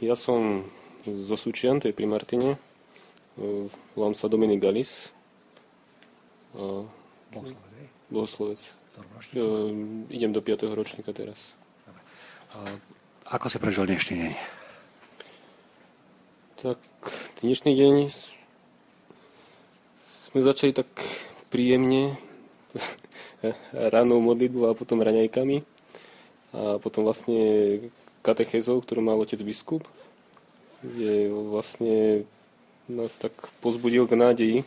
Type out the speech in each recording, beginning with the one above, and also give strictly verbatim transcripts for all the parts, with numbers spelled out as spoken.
ja som zo Sučian, to je pri Martine. Volám sa Dominik Galis. Bohoslovec, hej? Bohoslovec. Idem do piateho ročníka teraz. Ako si prežil dnešný deň? Tak dnešný deň sme začali tak príjemne ránou modlitbou a potom raňajkami a potom vlastne katechézou, ktorú mal otec biskup, kde vlastne nás tak pozbudil k nádeji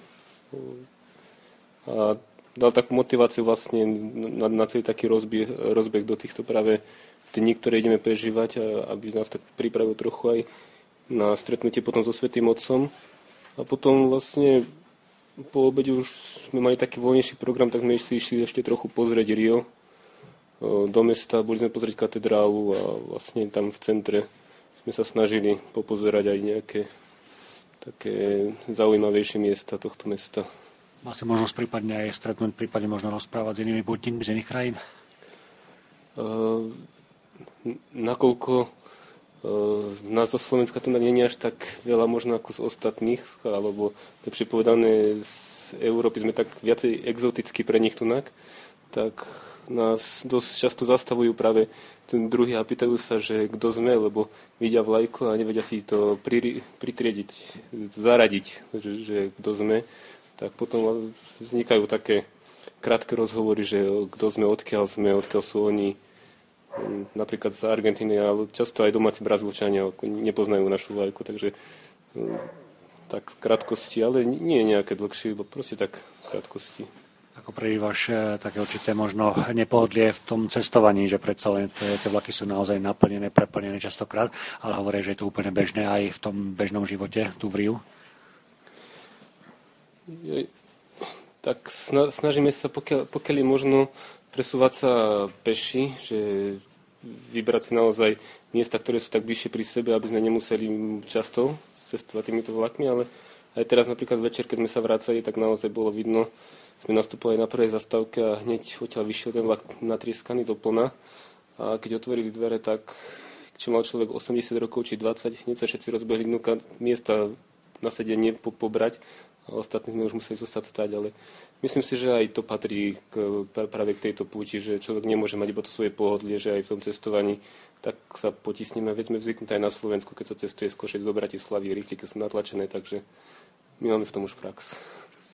a dal takú motiváciu vlastne na, na celý taký rozbeh, rozbeh do týchto práve dní, ktoré ideme prežívať, a aby nás tak pripravil trochu aj na stretnutie potom so Svätým Otcom. A potom vlastne po obede už sme mali taký voľnejší program, tak sme si išli ešte trochu pozrieť Rio do mesta, boli sme pozrieť katedrálu a vlastne tam v centre sme sa snažili popozerať aj nejaké také zaujímavejšie miesta tohto mesta. Mal si možnosť prípadne aj stretnúť, prípadne možno rozprávať s inými pútnikmi z iných krajín? Uh, nakoľko uh, z nás zo Slovenska to nie je až tak veľa možno ako z ostatných, alebo lepšie povedané z Európy sme tak viacej exotickí pre nich tunak, tak nás dosť často zastavujú práve ten druhý a pýtajú sa, že kto sme, lebo vidia vlajku a nevedia si to pri, pritriediť, zaradiť, že, že kto sme. Tak potom vznikajú také krátke rozhovory, že kto sme, odkiaľ sme, odkiaľ sú oni, napríklad z Argentíny, ale často aj domáci Brazílčania nepoznajú našu vlajku, takže tak v krátkosti, ale nie je nejaké dlhšie, iba proste tak v krátkosti. Ako prežívaš také určité možno nepohodlie v tom cestovaní, že predsa len tie, tie vlaky sú naozaj naplnené, preplnené častokrát, ale hovoria, že je to úplne bežné aj v tom bežnom živote tu v Riu? Tak snažíme sa, pokiaľ, pokiaľ je možno presúvať sa peši, že vybrať si naozaj miesta, ktoré sú tak bližšie pri sebe, aby sme nemuseli často cestovať týmito vlakmi, ale aj teraz napríklad večer, keď sme sa vracali, tak naozaj bolo vidno, sme nastupovali na prvej zastávke a hneď odtiaľ vyšiel ten vlak natrieskaný do plna. A keď otvorili dvere, tak či mal človek osemdesiat rokov či dvadsať, hneď sa všetci rozbehli dnuka miesta na sedenie po, pobrať a ostatní sme už museli zostať stať, ale myslím si, že aj to patrí k, práve k tejto púti, že človek nemôže mať iba to svoje pohodlie, že aj v tom cestovaní tak sa potisneme. Veď sme zvyknutí aj na Slovensku, keď sa cestuje z Košic do Bratislavy, rýchly, keď sú natlačené, takže my máme v tom už prax.